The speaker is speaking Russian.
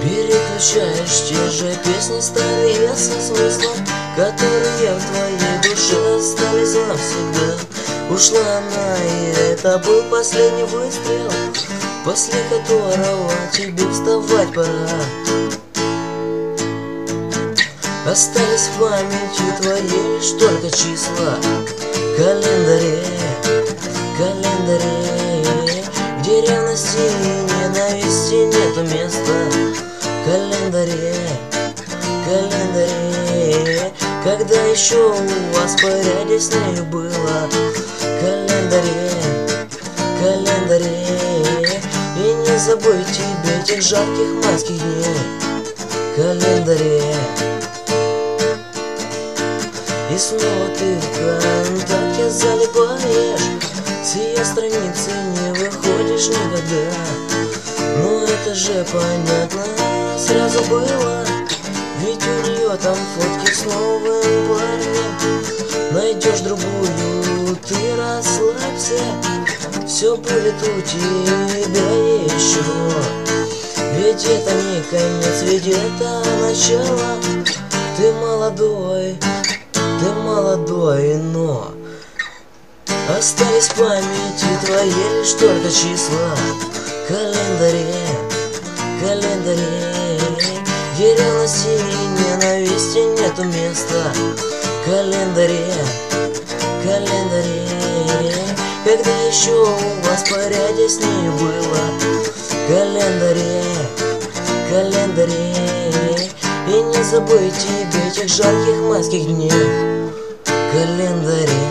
Переключаешь те же песни старые со смыслом, которые в твоей душе остались навсегда. Ушла она, и это был последний выстрел, после которого тебе вставать пора. Остались в памяти твоей лишь только числа в календаре, где ревности и ненависти нету места. Календаре, когда еще у вас порядок с нею было. Календаре, и не забудь тебе этих жарких майских дней. Календаре. И снова ты в ВКонтакте залипаешь, с ее страницы не выходишь никогда. Ну это же понятно сразу было, ведь у нее там фотки с новым парнем. Найдешь другую, ты расслабься, все будет у тебя еще. Ведь это не конец, ведь это начало. Ты молодой, но остались в памяти твоей лишь только числа в календаре, где ревности и ненависти нету места. Календаре, когда еще у вас порядок с ней было. Календаре, и не забудь тебе этих жарких майских дней. Календаре.